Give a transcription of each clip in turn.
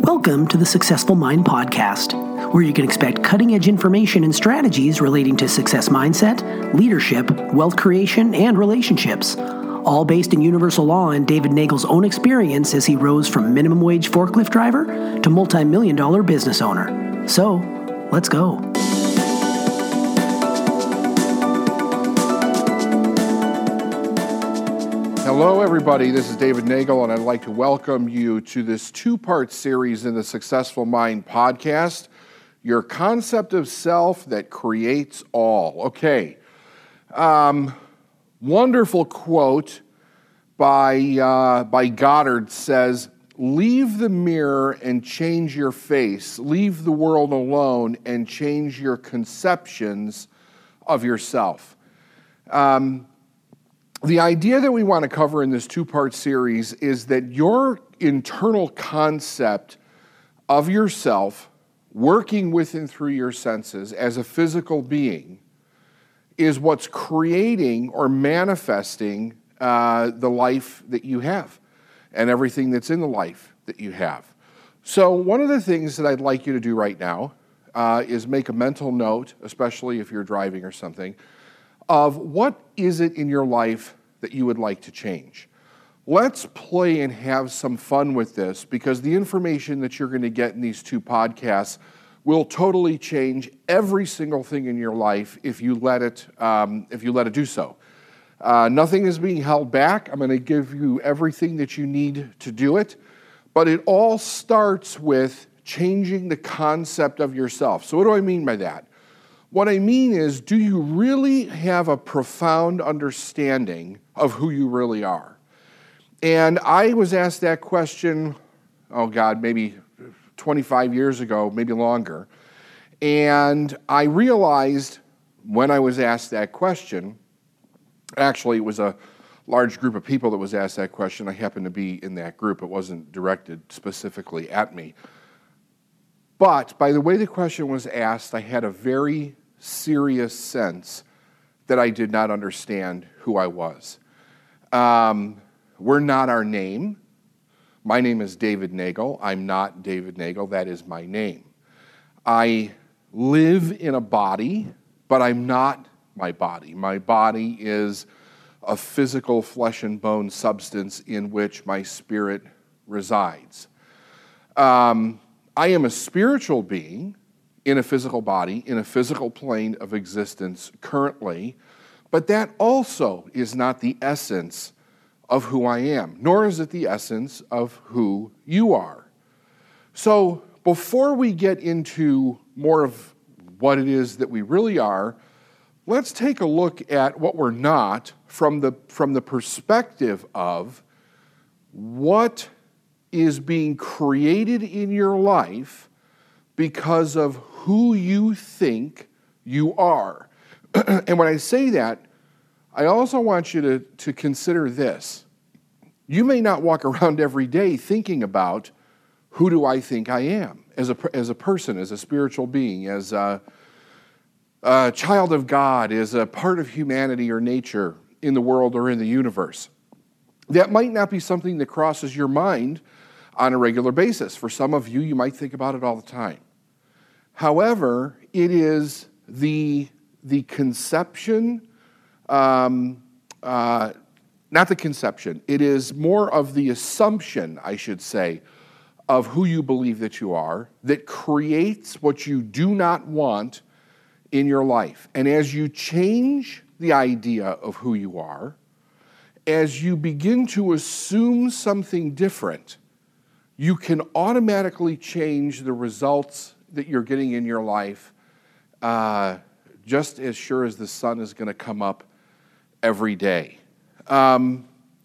Welcome to the Successful Mind Podcast, where you can expect cutting-edge information and strategies relating to success mindset, leadership, wealth creation, and relationships, all based in universal law and David Nagel's own experience as he rose from minimum wage forklift driver to multi-million-dollar business owner. So, let's go. Hello, everybody. This is David Nagel, and I'd like to welcome you to this two-part series in the Successful Mind podcast, Your Concept of Self That Creates All. Okay. Wonderful quote by Goddard says, "Leave the mirror and change your face. Leave the world alone and change your conceptions of yourself." The idea that we want to cover in this two-part series is that your internal concept of yourself, working with and through your senses as a physical being, is what's creating or manifesting the life that you have and everything that's in the life that you have. So one of the things that I'd like you to do right now is make a mental note, especially if you're driving or something, of what is it in your life that you would like to change. Let's play and have some fun with this, because the information that you're going to get in these two podcasts will totally change every single thing in your life if you let it do so. Nothing is being held back. I'm going to give you everything that you need to do it, but it all starts with changing the concept of yourself. So what do I mean by that? What I mean is, do you really have a profound understanding of who you really are? And I was asked that question, maybe 25 years ago, maybe longer. And I realized when I was asked that question, actually it was a large group of people that was asked that question. I happened to be in that group. It wasn't directed specifically at me. But by the way the question was asked, I had a very serious sense that I did not understand who I was. We're not our name. My name is David Nagel. I'm not David Nagel. That is my name. I live in a body, but I'm not my body. My body is a physical flesh and bone substance in which my spirit resides. I am a spiritual being in a physical body, in a physical plane of existence currently, but that also is not the essence of who I am, nor is it the essence of who you are. So before we get into more of what it is that we really are, let's take a look at what we're not from the perspective of what is being created in your life because of who you think you are. And when I say that, I also want you to consider this. You may not walk around every day thinking about, who do I think I am as a person, as a spiritual being, as a child of God, as a part of humanity or nature in the world or in the universe. That might not be something that crosses your mind on a regular basis. For some of you, you might think about it all the time. However, it is the conception, not the conception, it is more of the assumption, I should say, of who you believe that you are that creates what you do not want in your life. And as you change the idea of who you are, as you begin to assume something different, you can automatically change the results that you're getting in your life just as sure as the sun is going to come up every day. The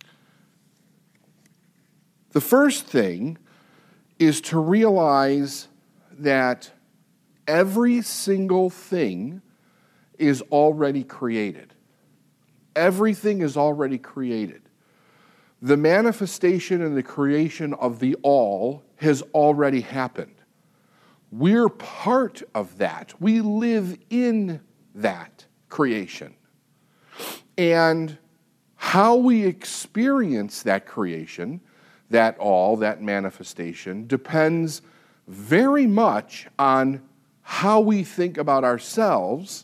first thing is to realize that every single thing is already created. Everything is already created. The manifestation and the creation of the all has already happened. We're part of that. We live in that creation. And how we experience that creation, that manifestation, depends very much on how we think about ourselves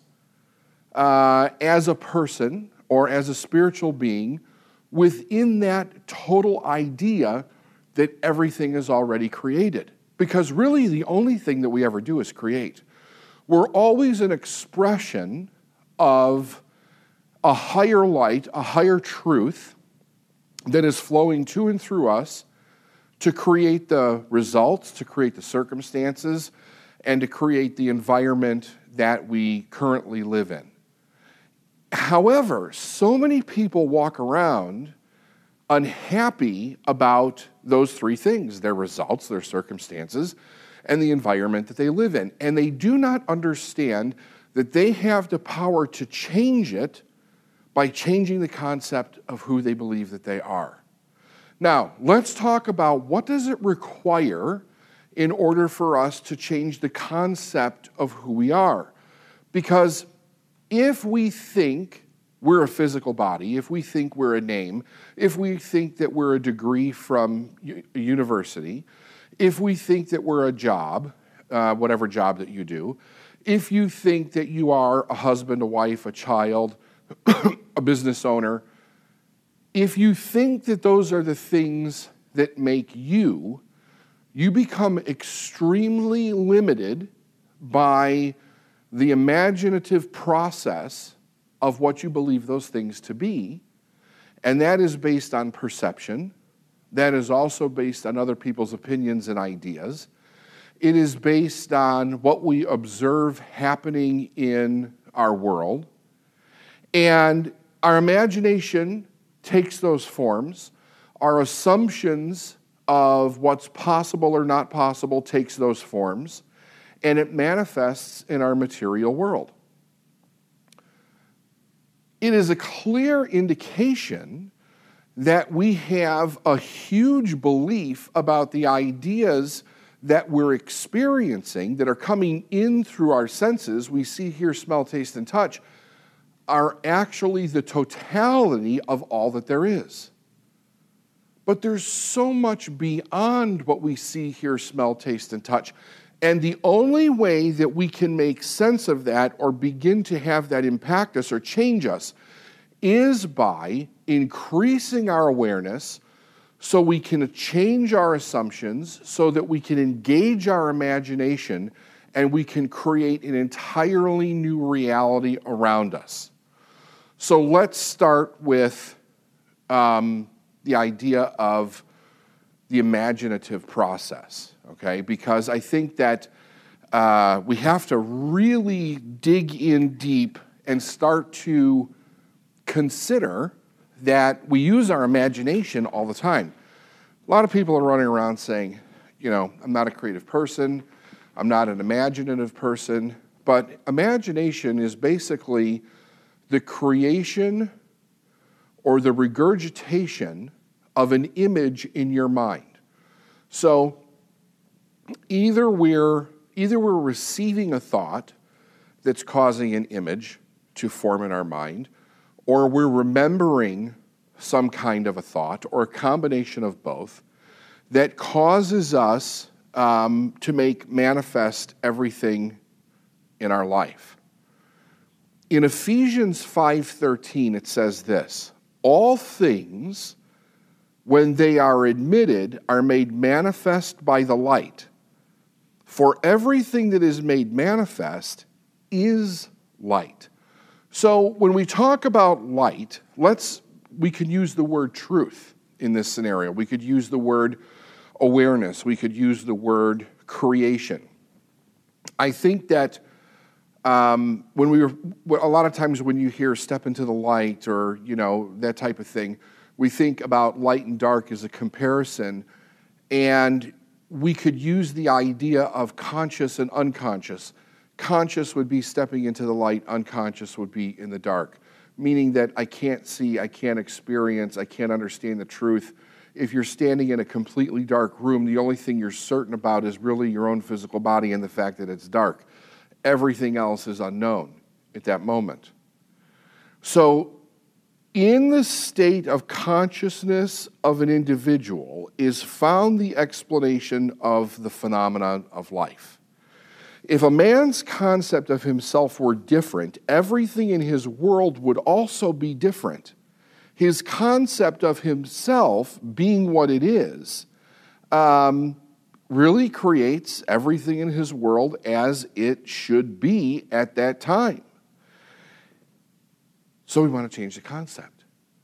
as a person or as a spiritual being within that total idea that everything is already created. Because really the only thing that we ever do is create. We're always an expression of a higher light, a higher truth that is flowing to and through us to create the results, to create the circumstances, and to create the environment that we currently live in. However, so many people walk around unhappy about those three things: their results, their circumstances, and the environment that they live in. And they do not understand that they have the power to change it by changing the concept of who they believe that they are. Now, let's talk about what does it require in order for us to change the concept of who we are. Because if we think we're a physical body, if we think we're a name, if we think that we're a degree from a university, if we think that we're a job, whatever job that you do, if you think that you are a husband, a wife, a child, a business owner, if you think that those are the things that make you, you become extremely limited by the imaginative process of what you believe those things to be, and that is based on perception. That is also based on other people's opinions and ideas. It is based on what we observe happening in our world, and our imagination takes those forms. Our assumptions of what's possible or not possible takes those forms, and it manifests in our material world. It is a clear indication that we have a huge belief about the ideas that we're experiencing that are coming in through our senses, we see, hear, smell, taste, and touch, are actually the totality of all that there is. But there's so much beyond what we see, hear, smell, taste, and touch. And the only way that we can make sense of that or begin to have that impact us or change us is by increasing our awareness so we can change our assumptions, so that we can engage our imagination and we can create an entirely new reality around us. So let's start with the idea of the imaginative process, okay? Because I think that we have to really dig in deep and start to consider that we use our imagination all the time. A lot of people are running around saying, I'm not a creative person, I'm not an imaginative person, but imagination is basically the creation or the regurgitation of an image in your mind. So either we're receiving a thought that's causing an image to form in our mind, or we're remembering some kind of a thought, or a combination of both, that causes us to make manifest everything in our life. In Ephesians 5:13, it says this: all things, when they are admitted, are made manifest by the light. For everything that is made manifest is light. So when we talk about light, we could use the word truth in this scenario. We could use the word awareness. We could use the word creation. I think that a lot of times when you hear step into the light or, that type of thing, we think about light and dark as a comparison, and we could use the idea of conscious and unconscious. Conscious would be stepping into the light, unconscious would be in the dark, meaning that I can't see, I can't experience, I can't understand the truth. If you're standing in a completely dark room, the only thing you're certain about is really your own physical body and the fact that it's dark. Everything else is unknown at that moment. So In the state of consciousness of an individual is found the explanation of the phenomenon of life. If a man's concept of himself were different, everything in his world would also be different. His concept of himself being what it is really creates everything in his world as it should be at that time. So we want to change the concept.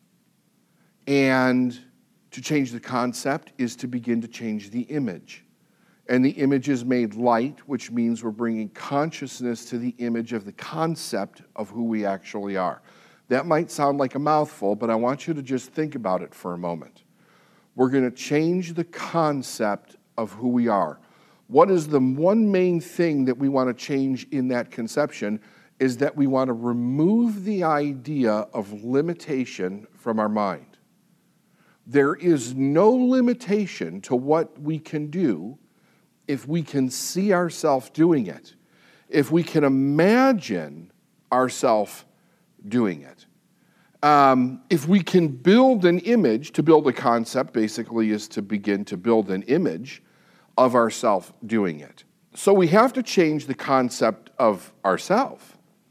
And to change the concept is to begin to change the image. And the image is made light, which means we're bringing consciousness to the image of the concept of who we actually are. That might sound like a mouthful, but I want you to just think about it for a moment. We're going to change the concept of who we are. What is the one main thing that we want to change in that conception is that we want to remove the idea of limitation from our mind. There is no limitation to what we can do if we can see ourselves doing it, if we can imagine ourselves doing it. If we can build an image, to build a concept basically is to begin to build an image of ourselves doing it. So we have to change the concept of ourselves.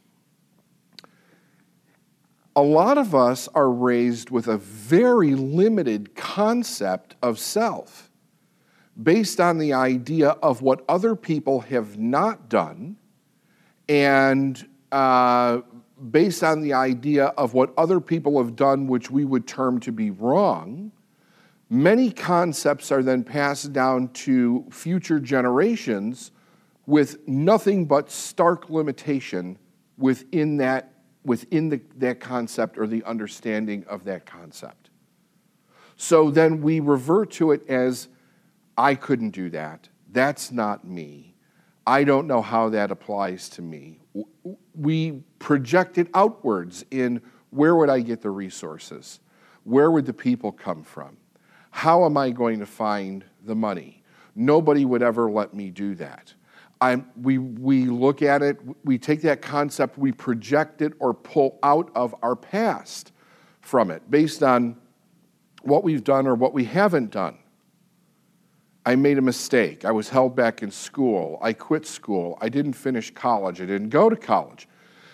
A lot of us are raised with a very limited concept of self, based on the idea of what other people have not done, and based on the idea of what other people have done, which we would term to be wrong. Many concepts are then passed down to future generations with nothing but stark limitation within that concept or the understanding of that concept. So then we revert to it as, I couldn't do that. That's not me. I don't know how that applies to me. We project it outwards in, where would I get the resources? Where would the people come from? How am I going to find the money? Nobody would ever let me do that. We look at it, we take that concept, we project it or pull out of our past from it based on what we've done or what we haven't done. I made a mistake. I was held back in school. I quit school. I didn't finish college. I didn't go to college.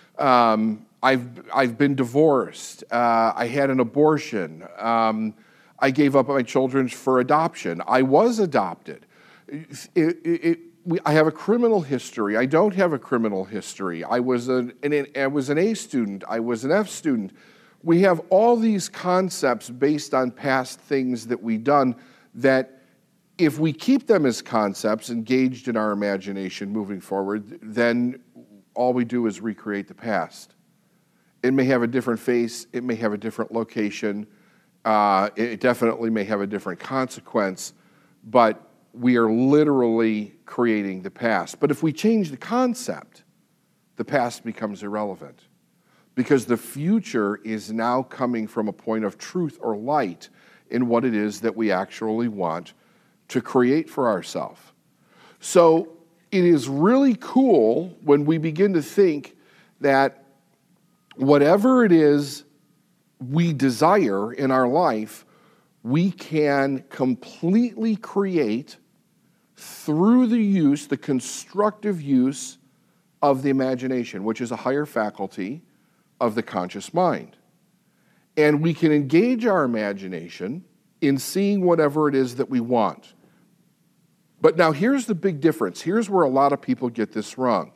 I've been divorced. I had an abortion. I gave up my children for adoption. I was adopted. I have a criminal history. I don't have a criminal history. I was an A student. I was an F student. We have all these concepts based on past things that we've done that if we keep them as concepts engaged in our imagination moving forward, then all we do is recreate the past. It may have a different face. It may have a different location. It definitely may have a different consequence, but we are literally creating the past. But if we change the concept, the past becomes irrelevant because the future is now coming from a point of truth or light in what it is that we actually want to create for ourselves. So it is really cool when we begin to think that whatever it is we desire in our life, we can completely create through the constructive use of the imagination, which is a higher faculty of the conscious mind. And we can engage our imagination in seeing whatever it is that we want. But now here's the big difference. Here's where a lot of people get this wrong.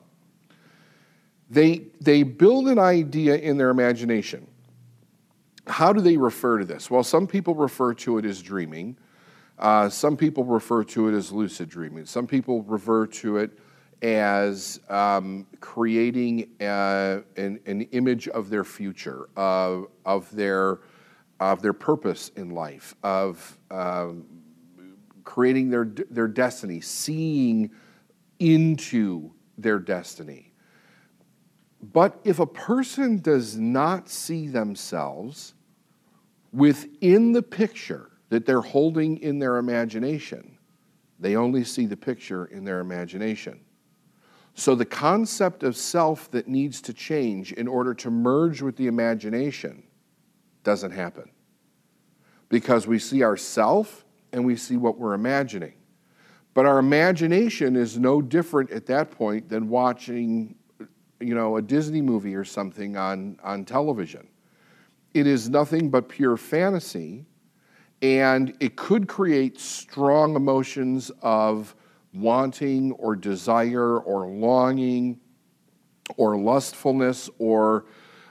They build an idea in their imagination. How do they refer to this? Well, some people refer to it as dreaming. Some people refer to it as lucid dreaming. Some people refer to it as creating an image of their future, of their purpose in life, of creating their destiny, seeing into their destiny. But if a person does not see themselves within the picture that they're holding in their imagination, they only see the picture in their imagination. So the concept of self that needs to change in order to merge with the imagination Doesn't happen. Because we see ourselves and we see what we're imagining. But our imagination is no different at that point than watching, a Disney movie or something on television. It is nothing but pure fantasy, and it could create strong emotions of wanting or desire or longing or lustfulness or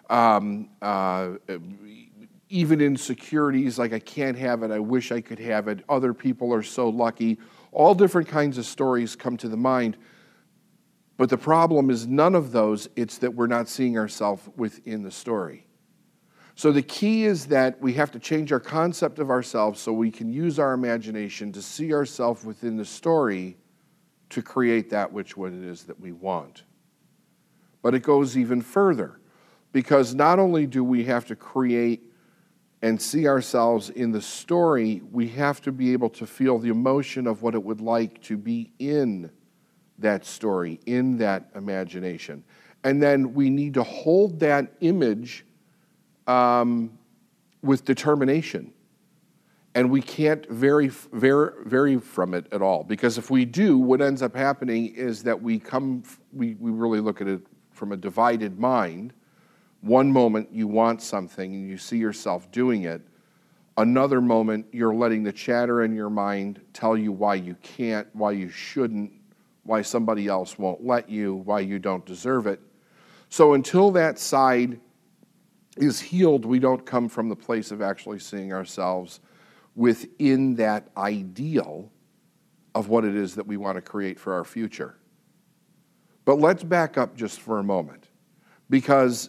even insecurities like I can't have it, I wish I could have it, other people are so lucky. All different kinds of stories come to the mind. But the problem is none of those, it's that we're not seeing ourselves within the story. So the key is that we have to change our concept of ourselves so we can use our imagination to see ourselves within the story to create that which what it is that we want. But it goes even further, because not only do we have to create and see ourselves in the story, we have to be able to feel the emotion of what it would like to be in that story, in that imagination. And then we need to hold that image with determination. And we can't vary from it at all. Because if we do, what ends up happening is that we really look at it from a divided mind. One moment you want something and you see yourself doing it. Another moment you're letting the chatter in your mind tell you why you can't, why you shouldn't, why somebody else won't let you, why you don't deserve it. So until that side is healed, we don't come from the place of actually seeing ourselves within that ideal of what it is that we want to create for our future. But let's back up just for a moment, because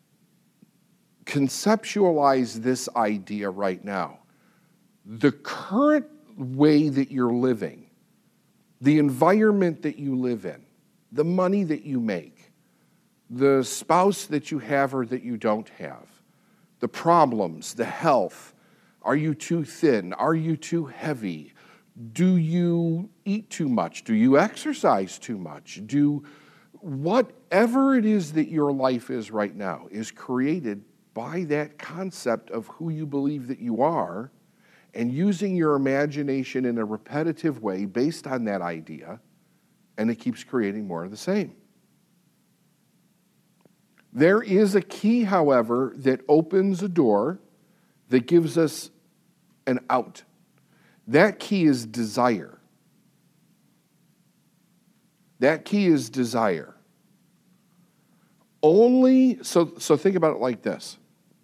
conceptualize this idea right now. The current way that you're living, the environment that you live in, the money that you make, the spouse that you have or that you don't have, the problems, the health. Are you too thin? Are you too heavy? Do you eat too much? Do you exercise too much? Whatever it is that your life is right now is created by that concept of who you believe that you are, and using your imagination in a repetitive way based on that idea, and it keeps creating more of the same. There is a key, however, that opens a door that gives us an out. That key is desire. That key is desire. So think about it like this.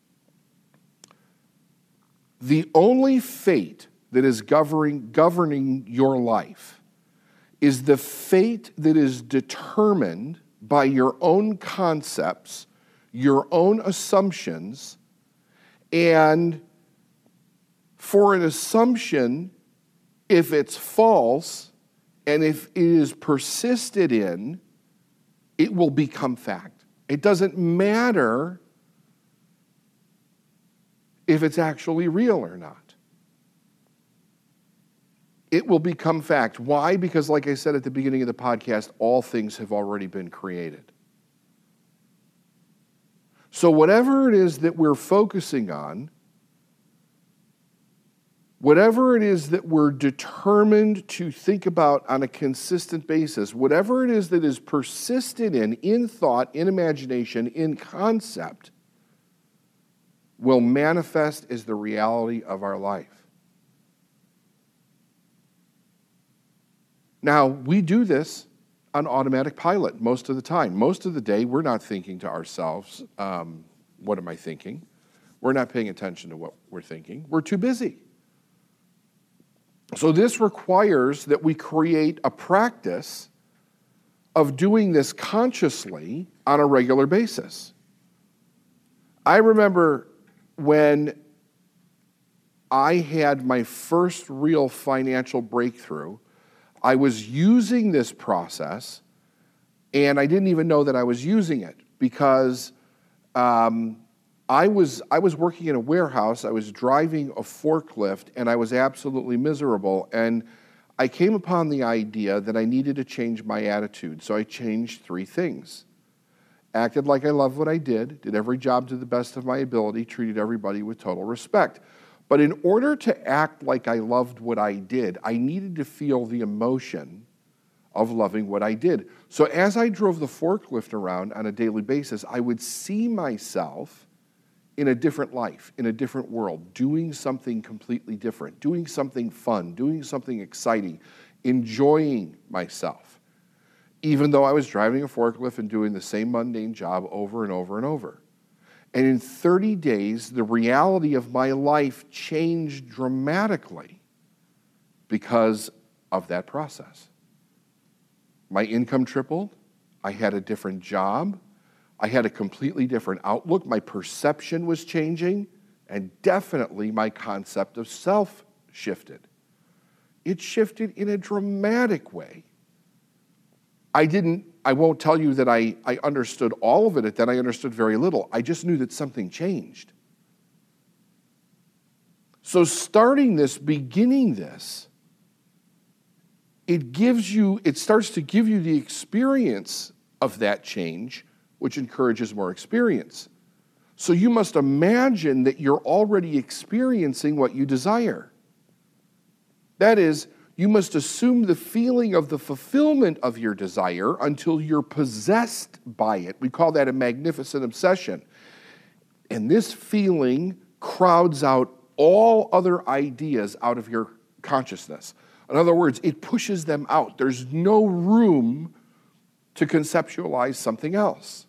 The only fate that is governing your life is the fate that is determined by your own concepts, your own assumptions, and for an assumption, if it's false and if it is persisted in, it will become fact. It doesn't matter if it's actually real or not. It will become fact. Why? Because like I said at the beginning of the podcast, all things have already been created. So whatever it is that we're focusing on, whatever it is that we're determined to think about on a consistent basis, whatever it is that is persistent in thought, in imagination, in concept, will manifest as the reality of our life. Now, we do this on automatic pilot most of the time. Most of the day, we're not thinking to ourselves, what am I thinking? We're not paying attention to what we're thinking. We're too busy. So this requires that we create a practice of doing this consciously on a regular basis. I remember when I had my first real financial breakthrough, I was using this process, and I didn't even know that I was using it because I was working in a warehouse, I was driving a forklift, and I was absolutely miserable. And I came upon the idea that I needed to change my attitude, so I changed 3 things. acted like I loved what I did every job to the best of my ability, treated everybody with total respect. But in order to act like I loved what I did, I needed to feel the emotion of loving what I did. So as I drove the forklift around on a daily basis, I would see myself in a different life, in a different world, doing something completely different, doing something fun, doing something exciting, enjoying myself, even though I was driving a forklift and doing the same mundane job over and over and over. And in 30 days, the reality of my life changed dramatically because of that process. My income tripled. I had a different job. I had a completely different outlook. My perception was changing, and definitely my concept of self shifted. It shifted in a dramatic way. I won't tell you that I understood all of it, then I understood very little. I just knew that something changed. So beginning this, it starts to give you the experience of that change, which encourages more experience. So you must imagine that you're already experiencing what you desire. That is, you must assume the feeling of the fulfillment of your desire until you're possessed by it. We call that a magnificent obsession. And this feeling crowds out all other ideas out of your consciousness. In other words, it pushes them out. There's no room to conceptualize something else.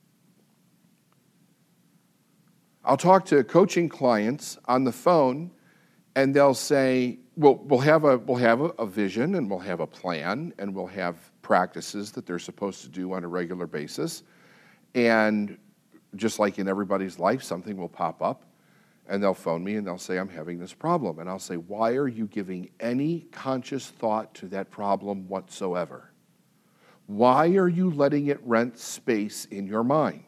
I'll talk to coaching clients on the phone, and they'll say, we'll have a vision, and we'll have a plan, and we'll have practices that they're supposed to do on a regular basis. And just like in everybody's life, something will pop up, and they'll phone me, and they'll say, I'm having this problem. And I'll say, why are you giving any conscious thought to that problem whatsoever? Why are you letting it rent space in your mind?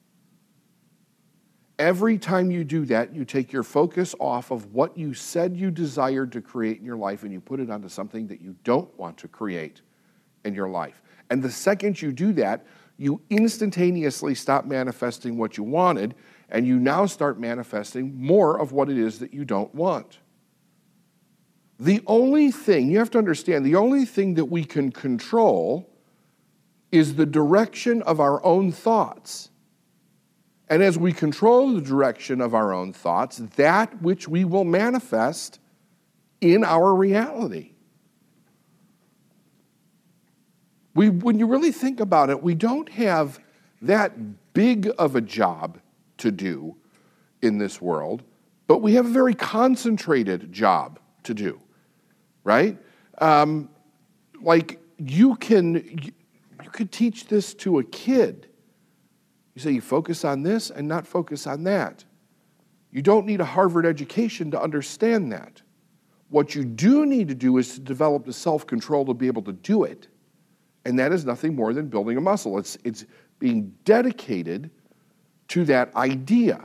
Every time you do that, you take your focus off of what you said you desired to create in your life, and you put it onto something that you don't want to create in your life. And the second you do that, you instantaneously stop manifesting what you wanted, and you now start manifesting more of what it is that you don't want. The only thing, you have to understand, the only thing that we can control is the direction of our own thoughts. And as we control the direction of our own thoughts, that which we will manifest in our reality. When you really think about it, we don't have that big of a job to do in this world, but we have a very concentrated job to do, right? Like you could teach this to a kid. You say you focus on this and not focus on that. You don't need a Harvard education to understand that. What you do need to do is to develop the self-control to be able to do it. And that is nothing more than building a muscle. It's being dedicated to that idea.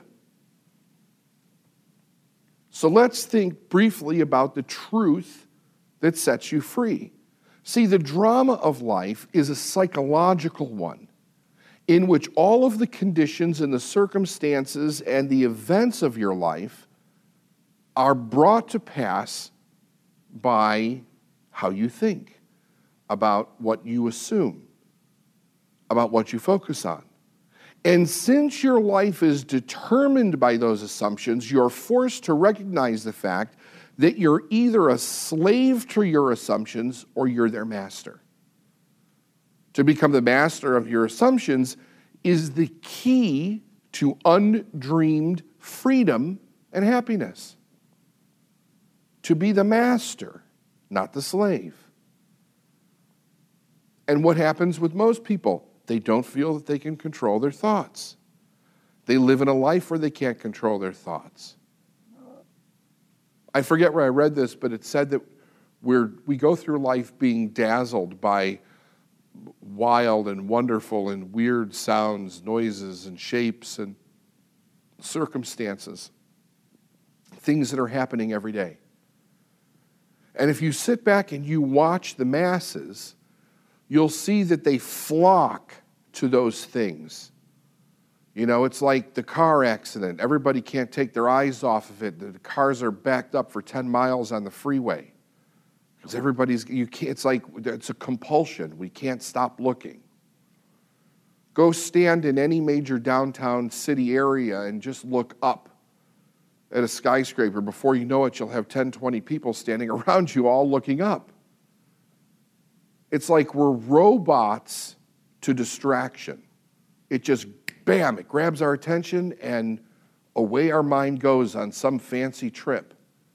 So let's think briefly about the truth that sets you free. See, the drama of life is a psychological one, in which all of the conditions and the circumstances and the events of your life are brought to pass by how you think, about what you assume, about what you focus on. And since your life is determined by those assumptions, you're forced to recognize the fact that you're either a slave to your assumptions or you're their master. To become the master of your assumptions is the key to undreamed freedom and happiness. To be the master, not the slave. And what happens with most people? They don't feel that they can control their thoughts. They live in a life where they can't control their thoughts. I forget where I read this, but it said that we go through life being dazzled by wild and wonderful and weird sounds, noises and shapes and circumstances, things that are happening every day. And if you sit back and you watch the masses, you'll see that they flock to those things You know, it's like the car accident. Everybody can't take their eyes off of it. The cars are backed up for 10 miles on the freeway. Because it's a compulsion. We can't stop looking. Go stand in any major downtown city area and just look up at a skyscraper. Before you know it, you'll have 10, 20 people standing around you all looking up. It's like we're robots to distraction. It just, bam, it grabs our attention and away our mind goes on some fancy trip.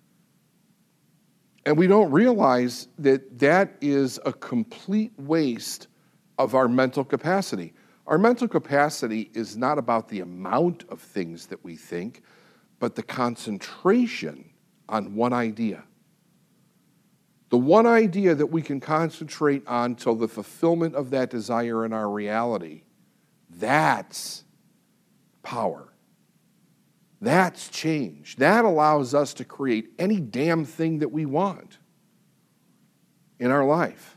And we don't realize that that is a complete waste of our mental capacity. Our mental capacity is not about the amount of things that we think, but the concentration on one idea. The one idea that we can concentrate on till the fulfillment of that desire in our reality, that's power. That's change. That allows us to create any damn thing that we want in our life.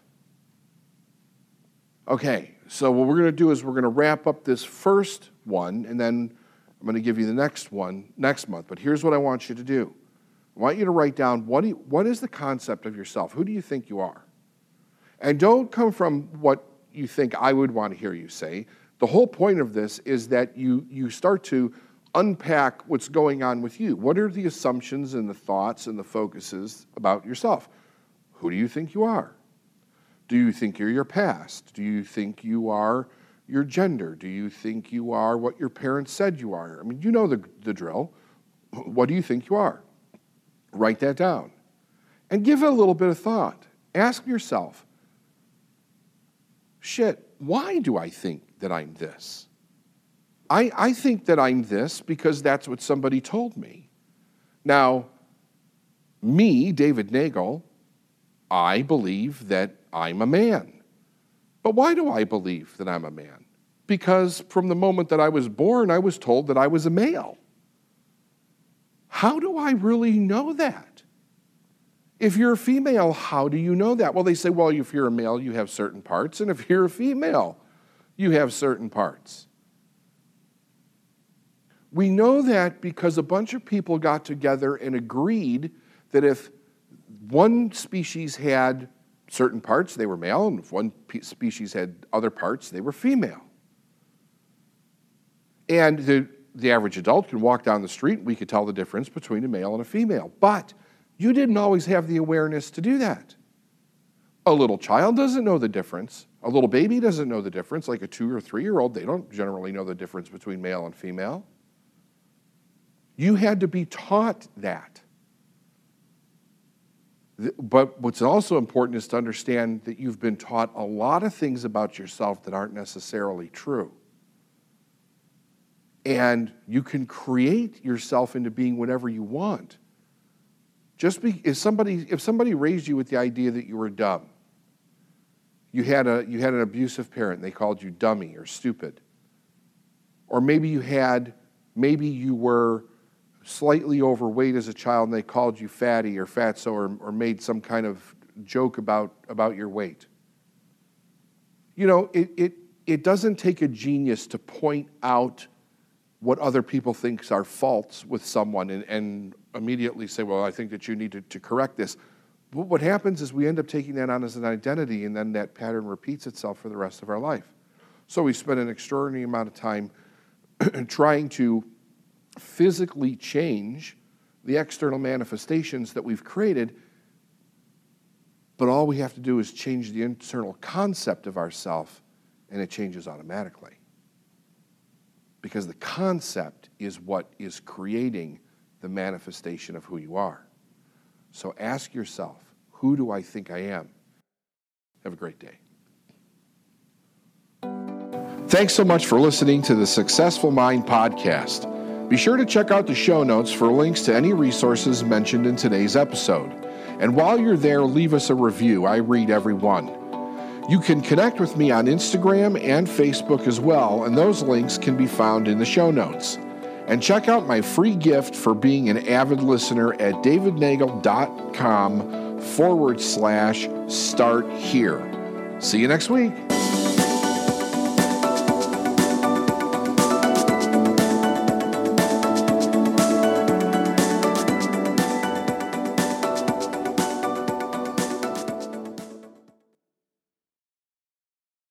Okay, so what we're going to do is we're going to wrap up this first one, and then I'm going to give you the next one next month. But here's what I want you to do. I want you to write down what is the concept of yourself? Who do you think you are? And don't come from what you think I would want to hear you say. The whole point of this is that you start to unpack what's going on with you. What are the assumptions and the thoughts and the focuses about yourself? Who do you think you are? Do you think you're your past? Do you think you are your gender? Do you think you are what your parents said you are? I mean, you know the drill. What do you think you are? Write that down. And give it a little bit of thought. Ask yourself, shit, why do I think that I'm this? I think that I'm this because that's what somebody told me. Now, me, David Nagel, I believe that I'm a man. But why do I believe that I'm a man? Because from the moment that I was born, I was told that I was a male. How do I really know that? If you're a female, how do you know that? Well, they say, well, if you're a male, you have certain parts, and if you're a female, you have certain parts. We know that because a bunch of people got together and agreed that if one species had certain parts, they were male, and if one species had other parts, they were female. And the average adult can walk down the street, and we could tell the difference between a male and a female. But you didn't always have the awareness to do that. A little child doesn't know the difference. A little baby doesn't know the difference. Like a 2 or 3-year-old, they don't generally know the difference between male and female. You had to be taught that. But what's also important is to understand that you've been taught a lot of things about yourself that aren't necessarily true. And you can create yourself into being whatever you want. If somebody raised you with the idea that you were dumb, you had an abusive parent and they called you dummy or stupid, or maybe you were slightly overweight as a child and they called you fatty or fatso or made some kind of joke about your weight. You know, it doesn't take a genius to point out what other people think are faults with someone and immediately say, well, I think that you need to correct this. But what happens is we end up taking that on as an identity, and then that pattern repeats itself for the rest of our life. So we spend an extraordinary amount of time trying to physically change the external manifestations that we've created, but all we have to do is change the internal concept of ourself, and it changes automatically. Because the concept is what is creating the manifestation of who you are. So ask yourself, who do I think I am? Have a great day. Thanks so much for listening to the Successful Mind podcast. Be sure to check out the show notes for links to any resources mentioned in today's episode. And while you're there, leave us a review. I read every one. You can connect with me on Instagram and Facebook as well, and those links can be found in the show notes. And check out my free gift for being an avid listener at davidnagel.com/start here. See you next week.